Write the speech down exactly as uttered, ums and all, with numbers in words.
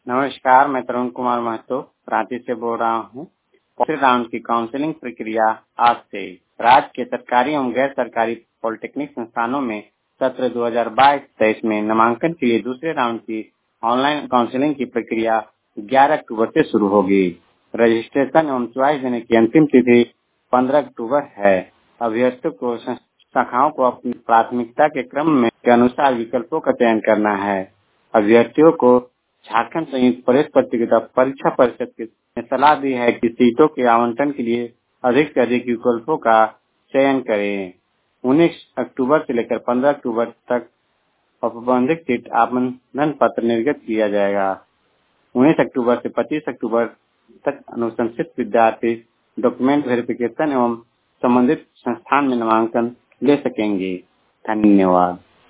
नमस्कार, मैं तरुण कुमार महतो रांची से बोल रहा हूँ। तीसरे राउंड की काउंसलिंग प्रक्रिया आज से। राज्य के सरकारी एवं गैर सरकारी पॉलिटेक्निक संस्थानों में सत्र दो हज़ार बाईस तेईस में नामांकन के लिए दूसरे राउंड की ऑनलाइन काउंसलिंग की प्रक्रिया ग्यारह अक्टूबर से शुरू होगी। रजिस्ट्रेशन एवं च्वाइस देने की अंतिम तिथि पंद्रह अक्टूबर है। अभ्यर्थियों को शाखाओं को अपनी प्राथमिकता के क्रम में के अनुसार विकल्पों का चयन करना है। अभ्यर्थियों को झारखंड संयुक्त प्रवेश प्रतियोगिता परीक्षा परिषद ने सलाह दी है कि सीटों के आवंटन के लिए अधिक से अधिक विकल्पों का चयन करें। उन्नीस अक्टूबर से लेकर पंद्रह अक्टूबर तक औपबंधिक सीट आवेदन पत्र निर्गत किया जाएगा। उन्नीस अक्टूबर से पच्चीस अक्टूबर तक अनुशंसित विद्यार्थी डॉक्यूमेंट वेरिफिकेशन एवं संबंधित संस्थान में नामांकन ले सकेंगे। धन्यवाद।